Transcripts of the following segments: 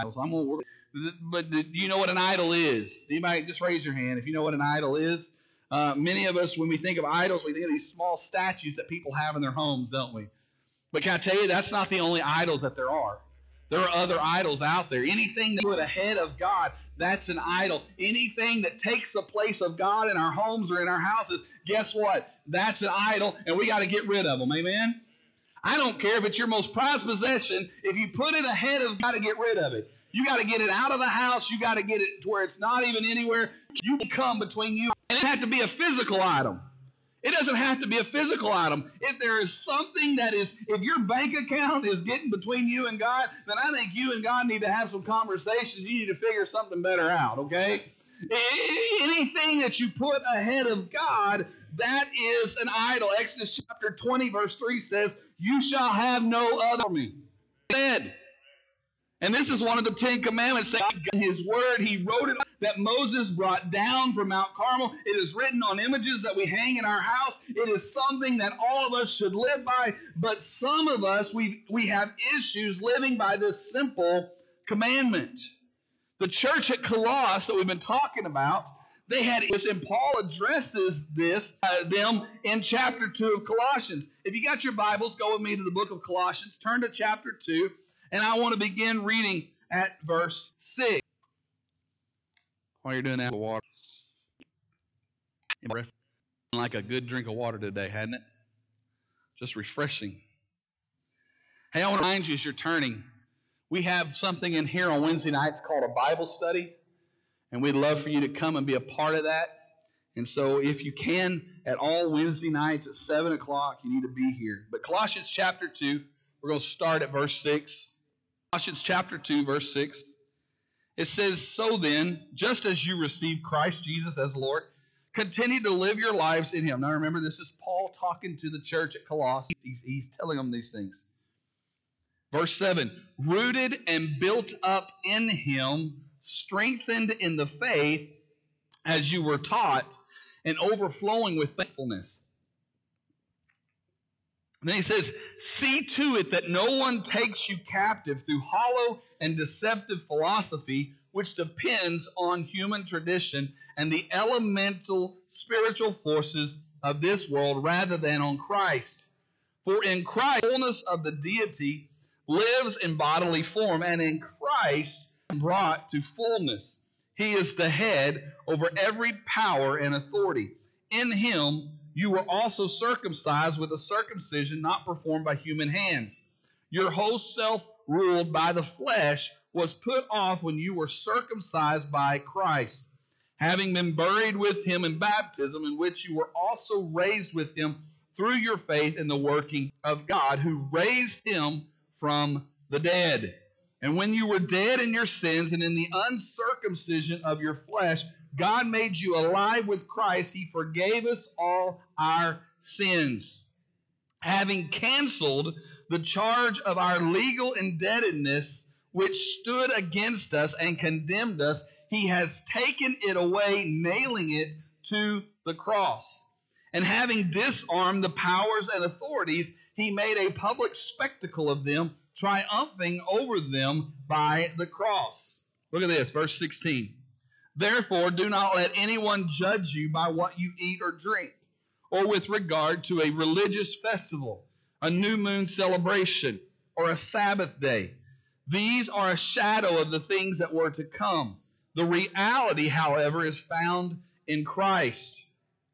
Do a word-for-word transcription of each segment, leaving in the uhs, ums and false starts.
idols. I'm gonna, but do you know what an idol is? Anybody, just raise your hand if you know what an idol is. Uh, many of us, when we think of idols, we think of these small statues that people have in their homes, don't we? But can I tell you, that's not the only idols that there are. There are other idols out there. Anything that put ahead of God, that's an idol. Anything that takes the place of God in our homes or in our houses, guess what? That's an idol, and we got to get rid of them. Amen? I don't care if it's your most prized possession. If you put it ahead of God, to get rid of it. You got to get it out of the house. You got to get it to where it's not even anywhere. You can come between you. And it doesn't have to be a physical item. It doesn't have to be a physical item. If there is something that is, if your bank account is getting between you and God, then I think you and God need to have some conversations. You need to figure something better out, okay? Anything that you put ahead of God, that is an idol. Exodus chapter twenty, verse three says, you shall have no other me. Dead. And this is one of the Ten Commandments. His word, he wrote it that Moses brought down from Mount Carmel. It is written on images that we hang in our house. It is something that all of us should live by. But some of us, we, we have issues living by this simple commandment. The church at Colossus that we've been talking about, they had this, and Paul addresses this, uh, them in chapter two of Colossians. If you got your Bibles, go with me to the book of Colossians. Turn to chapter two. And I want to begin reading at verse six. While you're doing that, water. Like a good drink of water today, hadn't it? Just refreshing. Hey, I want to remind you as you're turning, we have something in here on Wednesday nights called a Bible study. And we'd love for you to come and be a part of that. And so if you can, at all Wednesday nights at seven o'clock, you need to be here. But Colossians chapter two, we're going to start at verse six. Colossians chapter two, verse six. It says, so then, just as you received Christ Jesus as Lord, continue to live your lives in Him. Now remember, this is Paul talking to the church at Colossus. He's, he's telling them these things. Verse seven, rooted and built up in Him, strengthened in the faith as you were taught, and overflowing with thankfulness. And then he says, see to it that no one takes you captive through hollow and deceptive philosophy, which depends on human tradition and the elemental spiritual forces of this world rather than on Christ. For in Christ, the fullness of the deity lives in bodily form, and in Christ brought to fullness. He is the head over every power and authority. In Him you were also circumcised with a circumcision not performed by human hands. Your whole self, ruled by the flesh, was put off when you were circumcised by Christ, having been buried with Him in baptism, in which you were also raised with Him through your faith in the working of God, who raised Him from the dead. And when you were dead in your sins and in the uncircumcision of your flesh, God made you alive with Christ. He forgave us all our sins, having canceled the charge of our legal indebtedness, which stood against us and condemned us. He has taken it away, nailing it to the cross. And having disarmed the powers and authorities, He made a public spectacle of them, triumphing over them by the cross. Look at this, verse sixteen. Therefore, do not let anyone judge you by what you eat or drink, or with regard to a religious festival, a new moon celebration, or a Sabbath day. These are a shadow of the things that were to come. The reality, however, is found in Christ.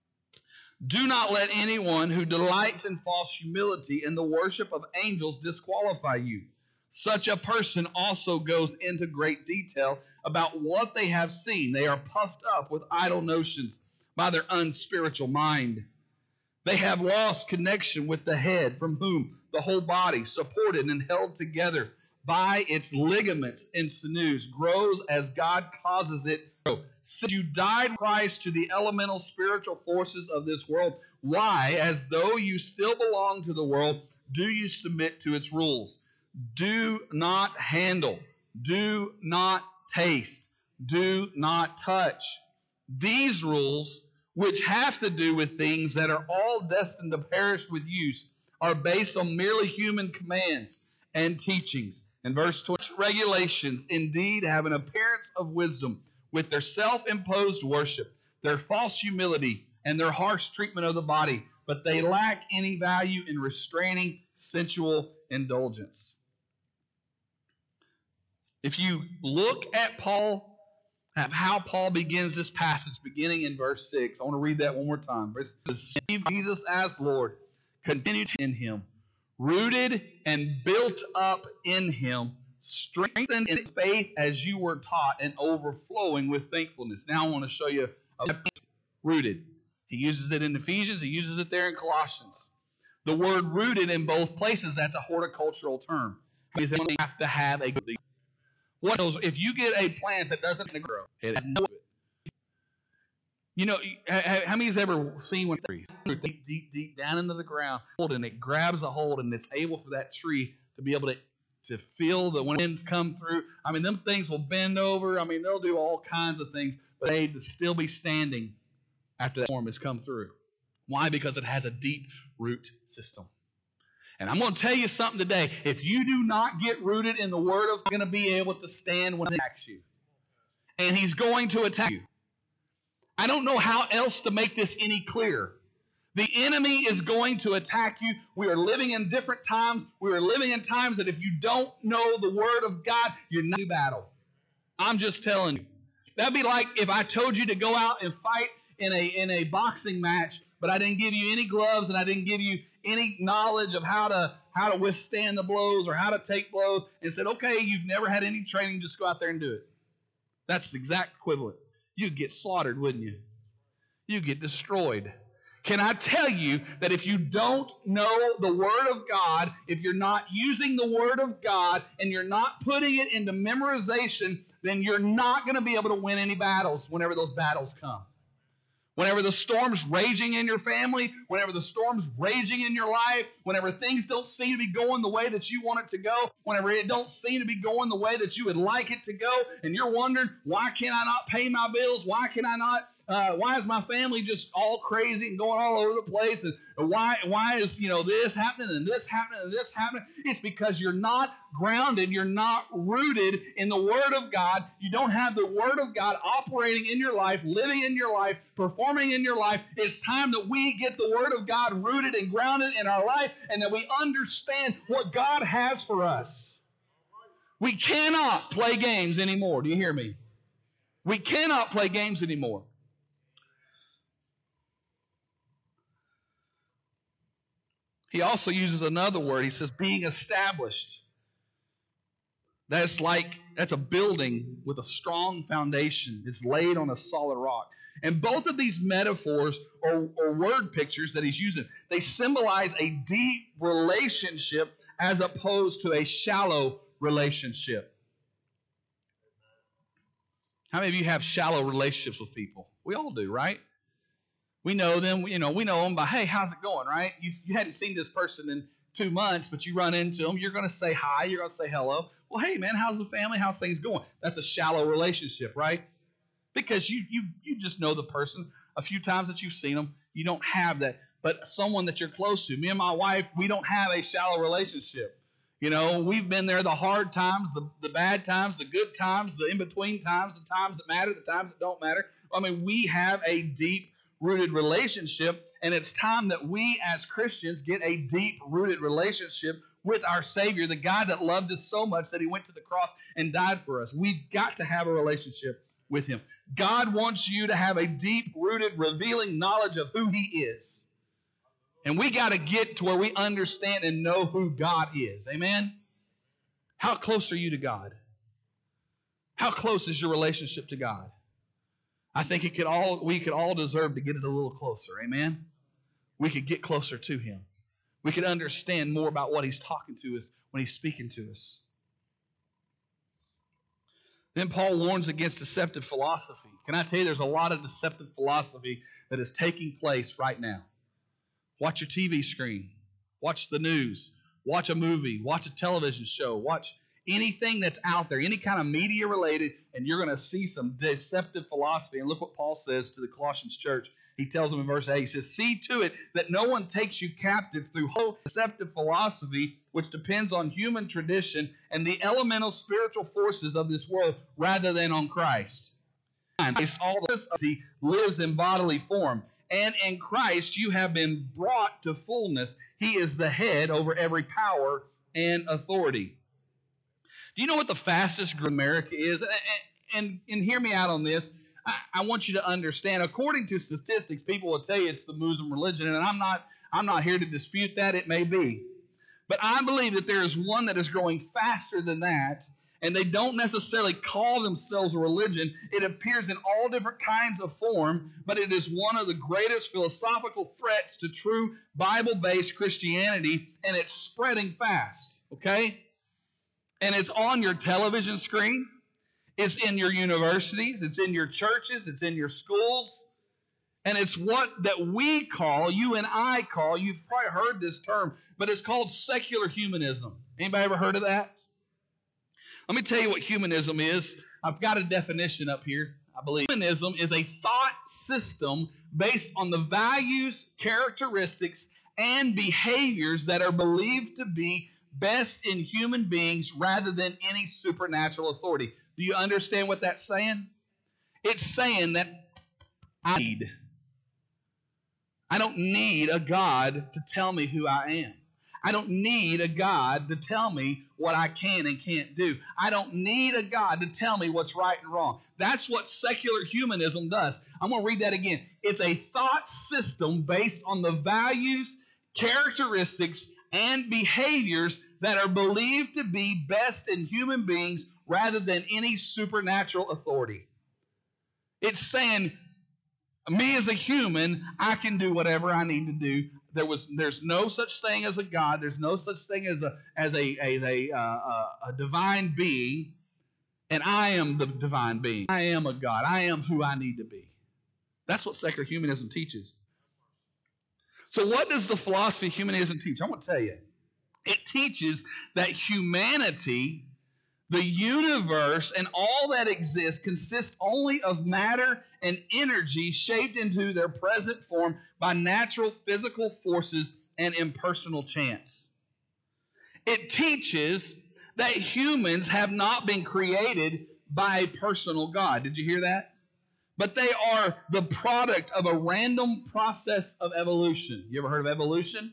Do not let anyone who delights in false humility and the worship of angels disqualify you. Such a person also goes into great detail about what they have seen. They are puffed up with idle notions by their unspiritual mind. They have lost connection with the head, from whom the whole body, supported and held together by its ligaments and sinews, grows as God causes it to grow. Since you died with Christ to the elemental spiritual forces of this world, why, as though you still belong to the world, do you submit to its rules? Do not handle, do not taste, do not touch. These rules, which have to do with things that are all destined to perish with use, are based on merely human commands and teachings, In verse twenty, regulations indeed have an appearance of wisdom with their self-imposed worship, their false humility, and their harsh treatment of the body, but they lack any value in restraining sensual indulgence. If you look at Paul, at how Paul begins this passage, beginning in verse six, I want to read that one more time. Receive Jesus as Lord, continue in him, rooted and built up in him, strengthened in faith as you were taught, and overflowing with thankfulness. Now I want to show you a rooted. He uses it in Ephesians. He uses it there in Colossians. The word rooted in both places, that's a horticultural term. Because you have to have a good. What else? If you get a plant that doesn't grow, it has no. You know, how many has ever seen when trees deep, deep, deep down into the ground, and it grabs a hold, and it's able for that tree to be able to to feel the winds come through. I mean, them things will bend over. I mean, they'll do all kinds of things, but they will still be standing after that storm has come through. Why? Because it has a deep root system. And I'm going to tell you something today. If you do not get rooted in the Word of God, you're going to be able to stand when He attacks you. And He's going to attack you. I don't know how else to make this any clearer. The enemy is going to attack you. We are living in different times. We are living in times that if you don't know the Word of God, you're not in battle. I'm just telling you. That'd be like if I told you to go out and fight in a in a boxing match, but I didn't give you any gloves and I didn't give you any knowledge of how to how to withstand the blows or how to take blows, and said, okay, you've never had any training, just go out there and do it. That's the exact equivalent. You'd get slaughtered, wouldn't you? You'd get destroyed. Can I tell you that if you don't know the Word of God, if you're not using the Word of God and you're not putting it into memorization, then you're not going to be able to win any battles whenever those battles come. Whenever the storm's raging in your family, whenever the storm's raging in your life, whenever things don't seem to be going the way that you want it to go, whenever it don't seem to be going the way that you would like it to go, and you're wondering, why can I not pay my bills? Why can I not, uh, why is my family just all crazy and going all over the place? And why, why is, you know, this happening and this happening and this happening? It's because you're not grounded, you're not rooted in the Word of God. You don't have the Word of God operating in your life, living in your life, performing in your life. It's time that we get the Word of God rooted and grounded in our life, and that we understand what God has for us. We cannot play games anymore. Do you hear me? We cannot play games anymore. He also uses another word. He says being established. That's like, that's a building with a strong foundation. It's laid on a solid rock. And both of these metaphors or, or word pictures that he's using, they symbolize a deep relationship as opposed to a shallow relationship. How many of you have shallow relationships with people? We all do, right? We know them, you know, we know them by, hey, how's it going, right? You, you hadn't seen this person in two months, but you run into them. You're going to say hi. You're going to say hello. Well, hey, man, how's the family? How's things going? That's a shallow relationship, right? Because you you you just know the person a few times that you've seen them. You don't have that. But someone that you're close to, me and my wife, we don't have a shallow relationship. You know, we've been there the hard times, the, the bad times, the good times, the in-between times, the times that matter, the times that don't matter. I mean, we have a deep rooted relationship, and it's time that we as Christians get a deep rooted relationship with our Savior, the God that loved us so much that He went to the cross and died for us. We've got to have a relationship with Him. God wants you to have a deep rooted, revealing knowledge of who He is. And we got to get to where we understand and know who God is. Amen? How close are you to God? How close is your relationship to God? I think it could all we could all deserve to get it a little closer. Amen? We could get closer to Him. We could understand more about what He's talking to us when He's speaking to us. Then Paul warns against deceptive philosophy. Can I tell you, there's a lot of deceptive philosophy that is taking place right now. Watch your T V screen. Watch the news. Watch a movie. Watch a television show. Watch anything that's out there, any kind of media related, and you're going to see some deceptive philosophy. And look what Paul says to the Colossians church He tells them in verse eight, he says, see to it that no one takes you captive through whole deceptive philosophy, which depends on human tradition and the elemental spiritual forces of this world rather than on Christ. Christ, all this he lives in bodily form. And in Christ you have been brought to fullness. He is the head over every power and authority. Do you know what the fastest growth in America is? And, and, and hear me out on this. I, I want you to understand, according to statistics, people will tell you it's the Muslim religion, and I'm not, I'm not here to dispute that. It may be. But I believe that there is one that is growing faster than that, and they don't necessarily call themselves a religion. It appears in all different kinds of form, but it is one of the greatest philosophical threats to true Bible-based Christianity, and it's spreading fast, okay? And it's on your television screen. It's in your universities. It's in your churches. It's in your schools. And it's what that we call, you and I call, you've probably heard this term, but it's called secular humanism. Anybody ever heard of that? Let me tell you what humanism is. I've got a definition up here, I believe. Humanism is a thought system based on the values, characteristics, and behaviors that are believed to be best in human beings rather than any supernatural authority. Do you understand what that's saying? It's saying that I need. I don't need a God to tell me who I am. I don't need a God to tell me what I can and can't do. I don't need a God to tell me what's right and wrong. That's what secular humanism does. I'm going to read that again. It's a thought system based on the values, characteristics, and behaviors that are believed to be best in human beings rather than any supernatural authority. It's saying, me as a human, I can do whatever I need to do. There was, there's no such thing as a God. There's no such thing as a as a as a, uh, a divine being, and I am the divine being. I am a God. I am who I need to be. That's what secular humanism teaches. So, what does the philosophy of humanism teach? I'm going to tell you. It teaches that humanity, the universe, and all that exists consists only of matter and energy shaped into their present form by natural physical forces and impersonal chance. It teaches that humans have not been created by a personal God. Did you hear that? But they are the product of a random process of evolution. You ever heard of evolution?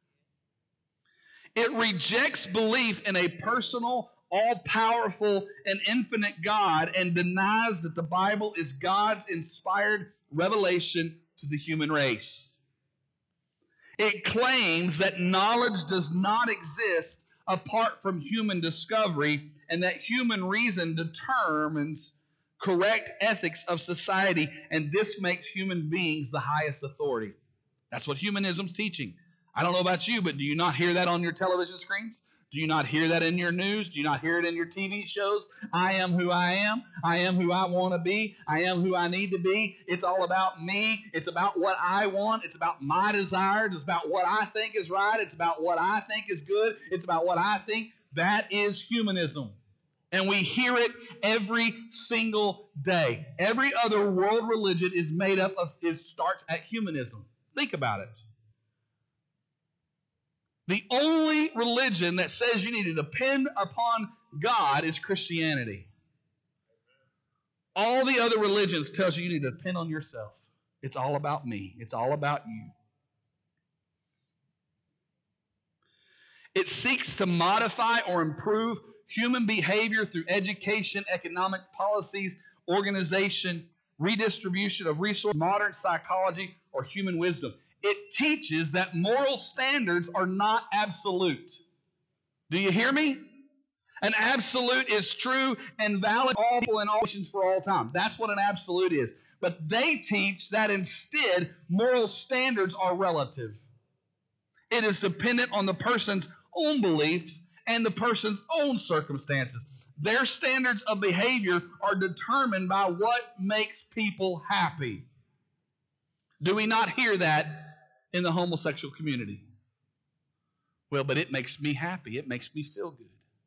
It rejects belief in a personal, all-powerful, and infinite God and denies that the Bible is God's inspired revelation to the human race. It claims that knowledge does not exist apart from human discovery and that human reason determines correct ethics of society, and this makes human beings the highest authority. That's what humanism's teaching. I don't know about you, but do you not hear that on your television screens? Do you not hear that in your news? Do you not hear it in your T V shows? I am who I am. I am who I want to be. I am who I need to be. It's all about me. It's about what I want. It's about my desires. It's about what I think is right. It's about what I think is good. It's about what I think. That is humanism. And we hear it every single day. Every other world religion is made up of, it starts at humanism. Think about it. The only religion that says you need to depend upon God is Christianity. All the other religions tells you you need to depend on yourself. It's all about me. It's all about you. It seeks to modify or improve human behavior through education, economic policies, organization, redistribution of resources, modern psychology, or human wisdom. It teaches that moral standards are not absolute. Do you hear me? An absolute is true and valid for all people and all nations for all time. That's what an absolute is. But they teach that instead, moral standards are relative. It is dependent on the person's own beliefs and the person's own circumstances. Their standards of behavior are determined by what makes people happy. Do we not hear that in the homosexual community? Well, but it makes me happy. It makes me feel good.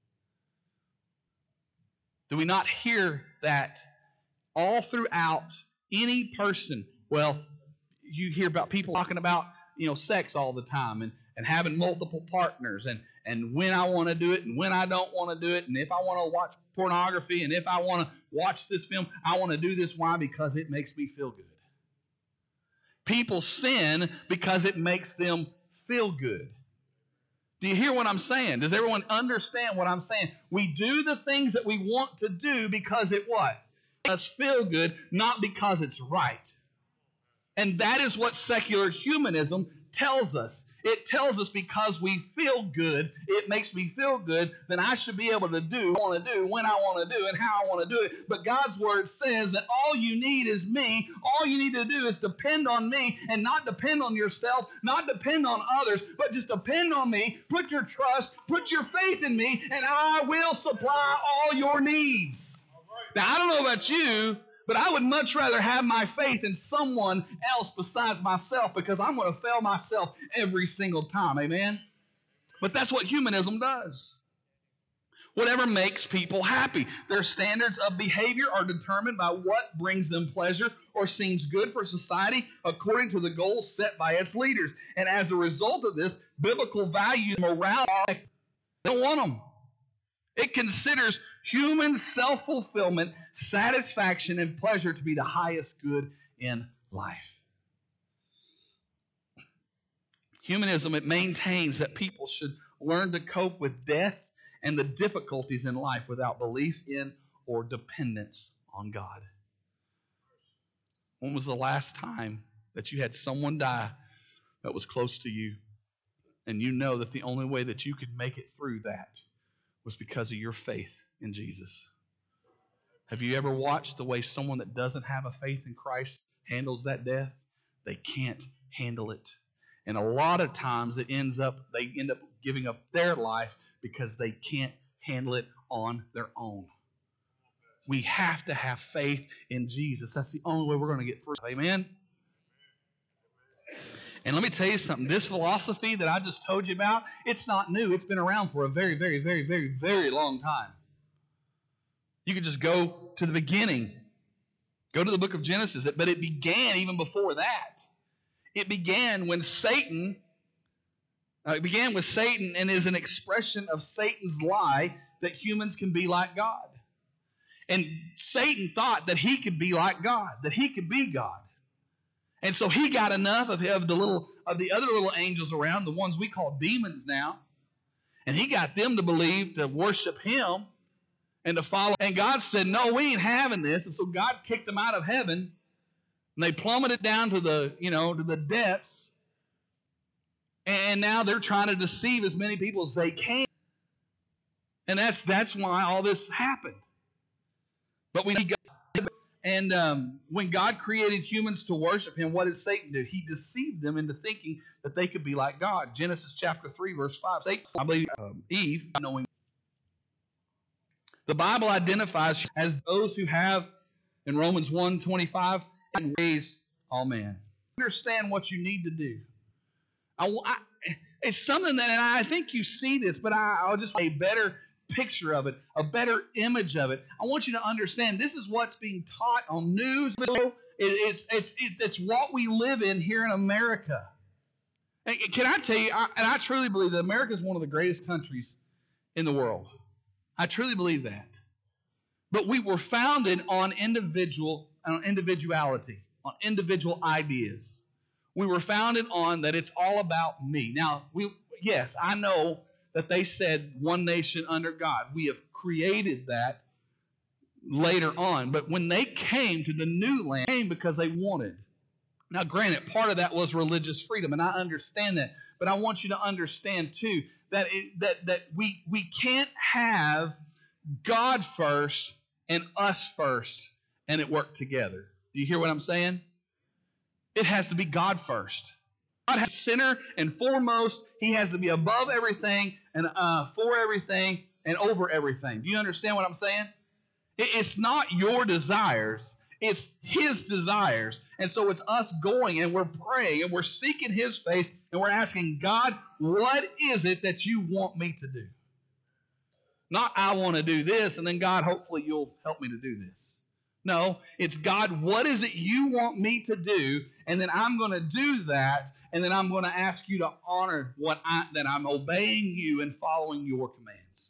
Do we not hear that all throughout any person? Well, you hear about people talking about, you know, sex all the time and, and having multiple partners and, and when I want to do it and when I don't want to do it and if I want to watch pornography and if I want to watch this film, I want to do this. Why? Because it makes me feel good. People sin because it makes them feel good. Do you hear what I'm saying? Does everyone understand what I'm saying? We do the things that we want to do because it what? Makes us feel good, not because it's right. And that is what secular humanism tells us. It tells us because we feel good, it makes me feel good, then I should be able to do what I want to do, when I want to do, and how I want to do it. But God's Word says that all you need is me. All you need to do is depend on me and not depend on yourself, not depend on others, but just depend on me. Put your trust, put your faith in me, and I will supply all your needs. Now, I don't know about you, but I would much rather have my faith in someone else besides myself because I'm going to fail myself every single time. Amen? But that's what humanism does. Whatever makes people happy. Their standards of behavior are determined by what brings them pleasure or seems good for society according to the goals set by its leaders. And as a result of this, biblical values, morality, they don't want them. It considers human self-fulfillment, satisfaction, and pleasure to be the highest good in life. Humanism, it maintains that people should learn to cope with death and the difficulties in life without belief in or dependence on God. When was the last time that you had someone die that was close to you, and you know that the only way that you could make it through that was because of your faith in Jesus? Have you ever watched the way someone that doesn't have a faith in Christ handles that death? They can't handle it. And a lot of times it ends up, they end up giving up their life because they can't handle it on their own. We have to have faith in Jesus. That's the only way we're going to get through. Amen? And let me tell you something. This philosophy that I just told you about, it's not new. It's been around for a very, very, very, very, very long time. You could just go to the beginning. Go to the book of Genesis. But it began even before that. It began when Satan, uh, it began with Satan and is an expression of Satan's lie that humans can be like God. And Satan thought that he could be like God, that he could be God. And so he got enough of, of the little of the other little angels around, the ones we call demons now, and he got them to believe, to worship him and to follow. And God said, no, we ain't having this. And so God kicked them out of heaven, and they plummeted down to the, you know, to the depths. And now they're trying to deceive as many people as they can. And that's that's why all this happened. But we got And um, when God created humans to worship him, what did Satan do? He deceived them into thinking that they could be like God. Genesis chapter three, verse five. Satan, I believe, um, Eve, knowing. The Bible identifies as those who have, in Romans one twenty-five, and raise all men. Understand what you need to do. I, I, it's something that, and I think you see this, but I, I'll just a better picture of it, a better image of it. I want you to understand this is what's being taught on news. It's, it's, it's what we live in here in America. And can I tell you, I, and I truly believe that America is one of the greatest countries in the world. I truly believe that. But we were founded on individual, on individuality, on individual ideas. We were founded on that it's all about me. Now, we yes, I know that they said one nation under God. We have created that later on. But when they came to the new land, they came because they wanted. Now, granted, part of that was religious freedom, and I understand that. But I want you to understand, too, that it, that that we we can't have God first and us first and it work together. Do you hear what I'm saying? It has to be God first. God has center and foremost. He has to be above everything and uh, for everything and over everything. Do you understand what I'm saying? It, it's not your desires. It's his desires. And so it's us going and we're praying and we're seeking his face and we're asking, God, what is it that you want me to do? Not I want to do this and then God, hopefully you'll help me to do this. No, it's God, what is it you want me to do? And then I'm going to do that. And then I'm going to ask you to honor what I, that I'm obeying you and following your commands.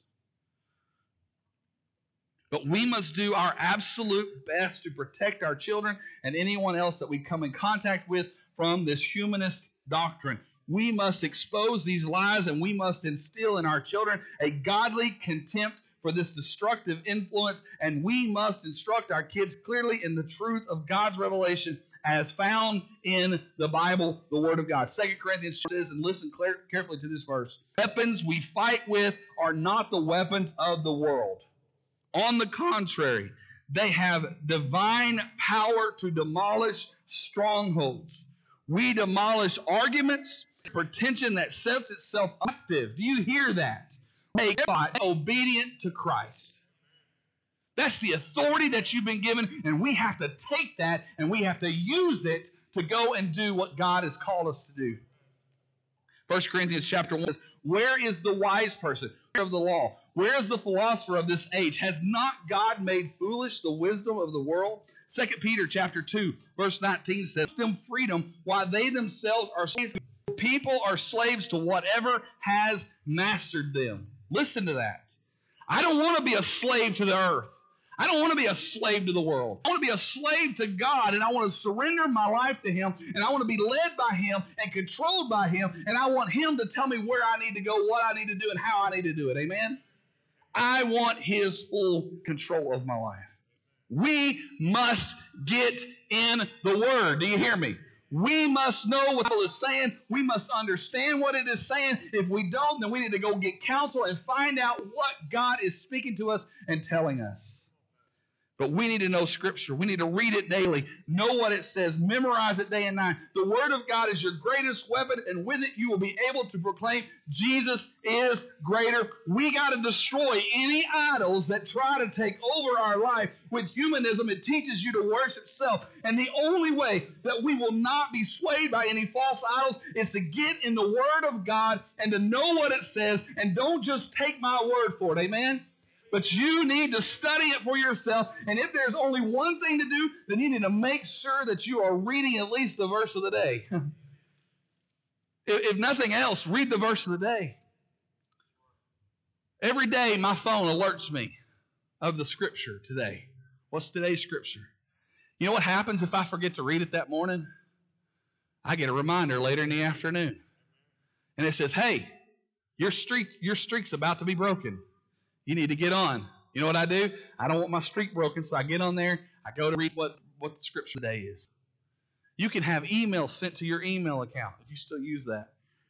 But we must do our absolute best to protect our children and anyone else that we come in contact with from this humanist doctrine. We must expose these lies, and we must instill in our children a godly contempt for this destructive influence, and we must instruct our kids clearly in the truth of God's revelation as found in the Bible, the Word of God. Second Corinthians says, and listen carefully to this verse, weapons we fight with are not the weapons of the world. On the contrary, they have divine power to demolish strongholds. We demolish arguments, pretension that sets itself active. Do you hear that? Make God obedient to Christ. That's the authority that you've been given, and we have to take that and we have to use it to go and do what God has called us to do. First Corinthians chapter one says, where is the wise person of the law? Where is the philosopher of this age? Has not God made foolish the wisdom of the world? Second Peter chapter two, verse nineteen says, them freedom while they themselves are slaves. People are slaves to whatever has mastered them. Listen to that. I don't want to be a slave to the earth. I don't want to be a slave to the world. I want to be a slave to God, and I want to surrender my life to Him, and I want to be led by Him and controlled by Him, and I want Him to tell me where I need to go, what I need to do, and how I need to do it. Amen? I want His full control of my life. We must get in the Word. Do you hear me? We must know what it is saying. We must understand what it is saying. If we don't, then we need to go get counsel and find out what God is speaking to us and telling us. But we need to know Scripture. We need to read it daily. Know what it says. Memorize it day and night. The Word of God is your greatest weapon, and with it you will be able to proclaim Jesus is greater. We got to destroy any idols that try to take over our life. With humanism, it teaches you to worship self. And the only way that we will not be swayed by any false idols is to get in the Word of God and to know what it says, and don't just take my word for it. Amen? But you need to study it for yourself. And if there's only one thing to do, then you need to make sure that you are reading at least the verse of the day. If nothing else, read the verse of the day. Every day my phone alerts me of the Scripture today. What's today's Scripture? You know what happens if I forget to read it that morning? I get a reminder later in the afternoon. And it says, hey, your streak, your streak's about to be broken. You need to get on. You know what I do? I don't want my streak broken, so I get on there. I go to read what, what the Scripture today is. You can have emails sent to your email account if you still use that.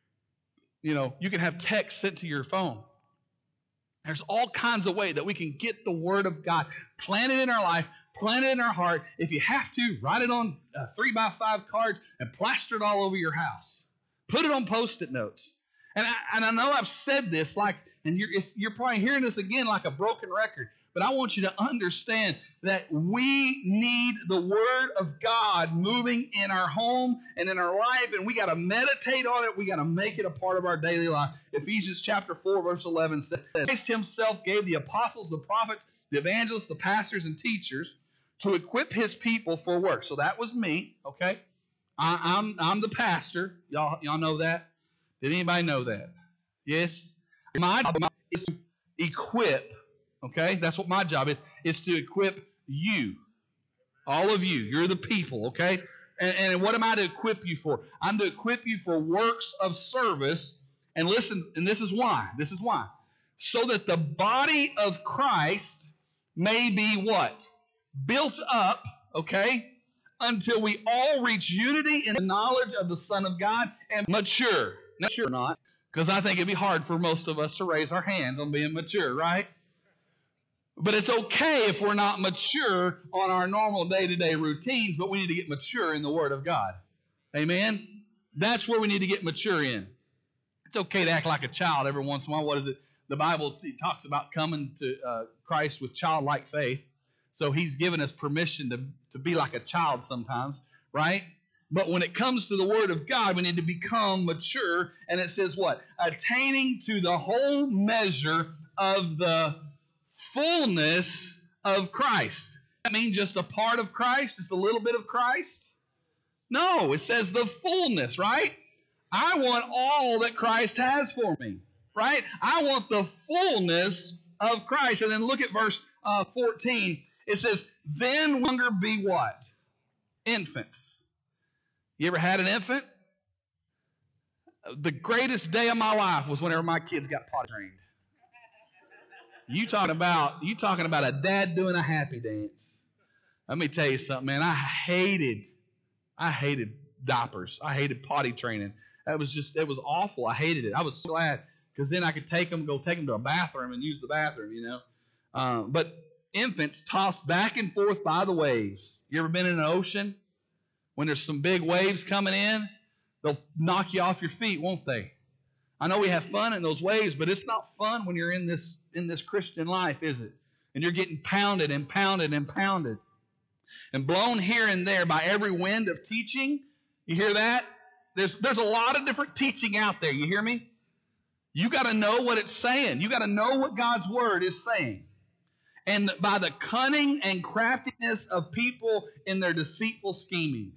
You know, you can have text sent to your phone. There's all kinds of ways that we can get the Word of God, plant it in our life, plant it in our heart. If you have to, write it on uh, three by five cards and plaster it all over your house. Put it on Post-it notes. And I, and I know I've said this like, and you're, it's, you're probably hearing this again like a broken record. But I want you to understand that we need the Word of God moving in our home and in our life. And we got to meditate on it. We got to make it a part of our daily life. Ephesians chapter four, verse eleven says, Christ Himself gave the apostles, the prophets, the evangelists, the pastors, and teachers to equip His people for work. So that was me, okay? I, I'm, I'm the pastor. Y'all, y'all know that? Did anybody know that? Yes? My job is to equip, okay? That's what my job is, is to equip you. All of you. You're the people, okay? And, and what am I to equip you for? I'm to equip you for works of service. And listen, and this is why. This is why. So that the body of Christ may be what? Built up, okay? Until we all reach unity in the knowledge of the Son of God and mature. Mature or not. Because I think it'd be hard for most of us to raise our hands on being mature, right? But it's okay if we're not mature on our normal day-to-day routines, but we need to get mature in the Word of God. Amen? That's where we need to get mature in. It's okay to act like a child every once in a while. What is it? The Bible talks about coming to uh, Christ with childlike faith. So He's given us permission to, to be like a child sometimes, right? But when it comes to the Word of God, we need to become mature. And it says what? Attaining to the whole measure of the fullness of Christ. that mean just a part of Christ, just a little bit of Christ? No, it says the fullness, right? I want all that Christ has for me, right? I want the fullness of Christ. And then look at verse uh, fourteen. It says, then no longer be what? Infants. You ever had an infant? The greatest day of my life was whenever my kids got potty trained. You talking about you talking about a dad doing a happy dance. Let me tell you something, man. I hated, I hated diapers. I hated potty training. That was just, it was awful. I hated it. I was so glad because then I could take them, go take them to a bathroom and use the bathroom, you know. Um, but infants tossed back and forth by the waves. You ever been in an ocean? When there's some big waves coming in, they'll knock you off your feet, won't they? I know we have fun in those waves, but it's not fun when you're in this in this Christian life, is it? And you're getting pounded and pounded and pounded and blown here and there by every wind of teaching. You hear that? There's there's a lot of different teaching out there. You hear me? You got to know what it's saying. You got to know what God's word is saying. And by the cunning and craftiness of people in their deceitful scheming.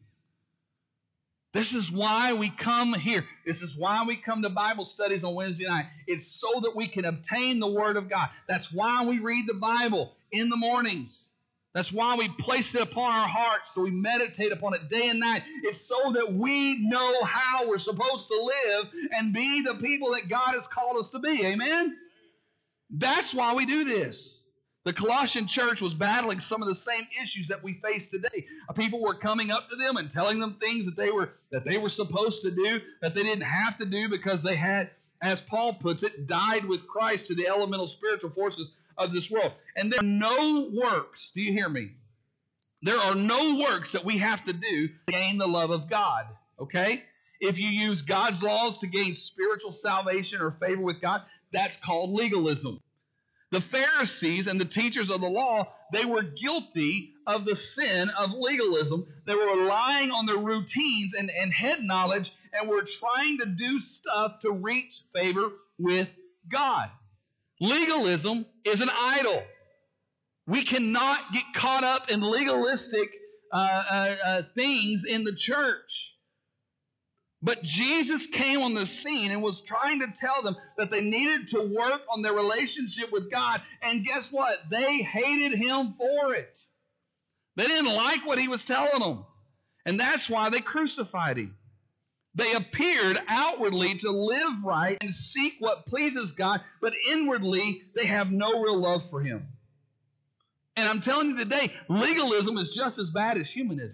This is why we come here. This is why we come to Bible studies on Wednesday night. It's so that we can obtain the Word of God. That's why we read the Bible in the mornings. That's why we place it upon our hearts, so we meditate upon it day and night. It's so that we know how we're supposed to live and be the people that God has called us to be. Amen? That's why we do this. The Colossian church was battling some of the same issues that we face today. People were coming up to them and telling them things that they were that they were supposed to do, that they didn't have to do because they had, as Paul puts it, died with Christ to the elemental spiritual forces of this world. And there are no works, do you hear me? There are no works that we have to do to gain the love of God, okay? If you use God's laws to gain spiritual salvation or favor with God, that's called legalism. The Pharisees and the teachers of the law, they were guilty of the sin of legalism. They were relying on their routines and, and head knowledge and were trying to do stuff to reach favor with God. Legalism is an idol. We cannot get caught up in legalistic uh, uh, uh, things in the church. But Jesus came on the scene and was trying to tell them that they needed to work on their relationship with God. And guess what? They hated him for it. They didn't like what he was telling them. And that's why they crucified him. They appeared outwardly to live right and seek what pleases God, but inwardly they have no real love for him. And I'm telling you today, legalism is just as bad as humanism.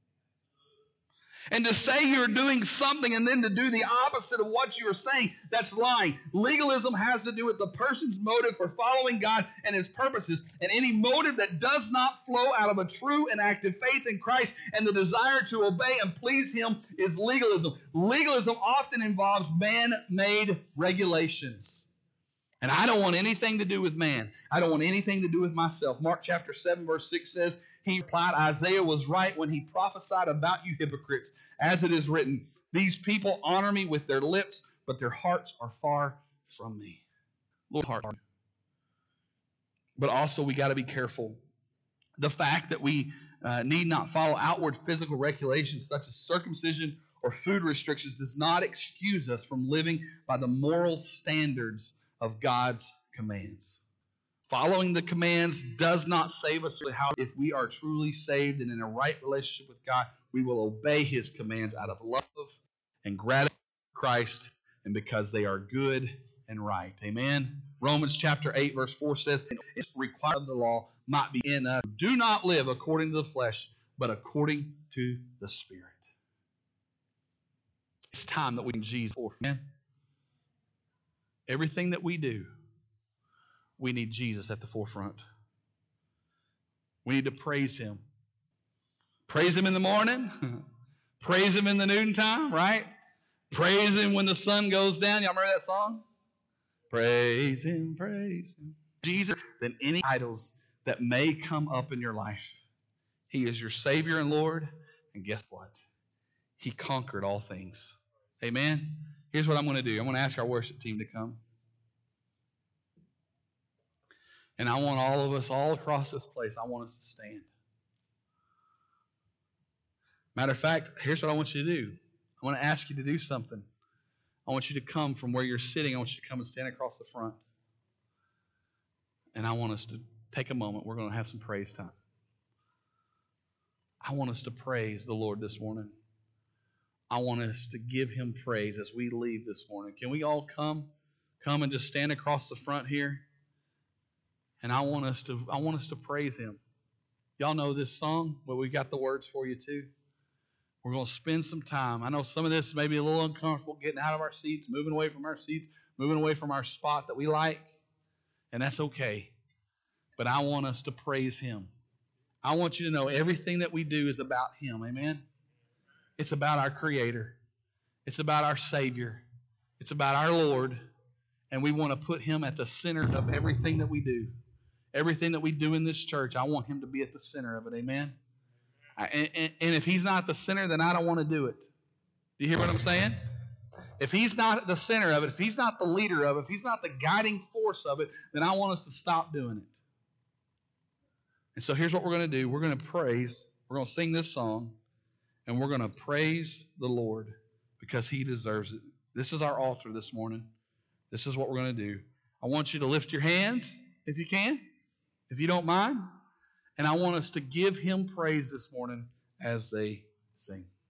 And to say you're doing something and then to do the opposite of what you're saying, that's lying. Legalism has to do with the person's motive for following God and his purposes. And any motive that does not flow out of a true and active faith in Christ and the desire to obey and please him is legalism. Legalism often involves man-made regulations. And I don't want anything to do with man. I don't want anything to do with myself. Mark chapter seven verse six says, he replied, Isaiah was right when he prophesied about you hypocrites. As it is written, these people honor me with their lips, but their hearts are far from me. Little heart. But also we got to be careful. The fact that we uh, need not follow outward physical regulations such as circumcision or food restrictions does not excuse us from living by the moral standards of God's commands. Following the commands does not save us. If we are truly saved and in a right relationship with God, we will obey his commands out of love and gratitude to Christ and because they are good and right. Amen? Romans chapter eight verse four says, it's required of the law might be in us. Do not live according to the flesh, but according to the Spirit. It's time that we can Jesus for. Amen? Everything that we do, we need Jesus at the forefront. We need to praise him. Praise him in the morning. Praise him in the noontime, right? Praise him when the sun goes down. Y'all remember that song? Praise him, praise him. Jesus than any idols that may come up in your life. He is your Savior and Lord. And guess what? He conquered all things. Amen? Here's what I'm going to do. I'm going to ask our worship team to come. And I want all of us all across this place, I want us to stand. Matter of fact, here's what I want you to do. I want to ask you to do something. I want you to come from where you're sitting. I want you to come and stand across the front. And I want us to take a moment. We're going to have some praise time. I want us to praise the Lord this morning. I want us to give Him praise as we leave this morning. Can we all come? Come and just stand across the front here. And I want us to I want us to praise Him. Y'all know this song? Well, we got the words for you too. We're going to spend some time. I know some of this may be a little uncomfortable, getting out of our seats, moving away from our seats, moving away from our spot that we like. And that's okay. But I want us to praise Him. I want you to know everything that we do is about Him. Amen? It's about our Creator. It's about our Savior. It's about our Lord. And we want to put Him at the center of everything that we do. Everything that we do in this church, I want Him to be at the center of it. Amen? And, and, and if He's not the center, then I don't want to do it. Do you hear what I'm saying? If He's not at the center of it, if He's not the leader of it, if He's not the guiding force of it, then I want us to stop doing it. And so here's what we're going to do. We're going to praise. We're going to sing this song, and we're going to praise the Lord because He deserves it. This is our altar this morning. This is what we're going to do. I want you to lift your hands if you can, if you don't mind. And I want us to give Him praise this morning as they sing.